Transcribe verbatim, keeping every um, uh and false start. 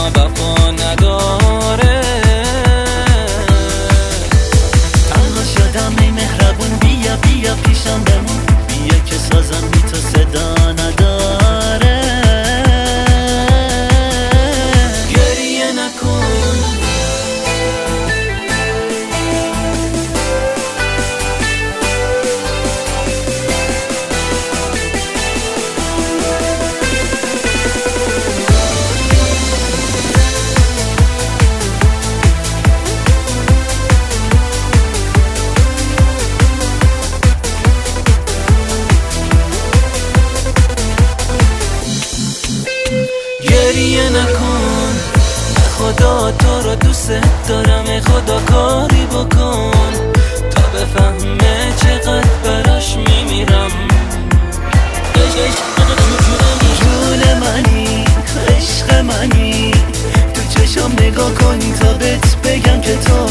ما وفا نداره. تنها شدم ای مهربون، بیا بیا پیشم بمون، بیا که سازم بی تو صدا نداره. گریه نکن گریه نکن، خدا تو رو دوست دارم، ای خدا کاری بکن تا بفهمه چقدر براش میمیرم. جون منی، عشق منی، تو چشم نگاه کن تا بهت بگم که تو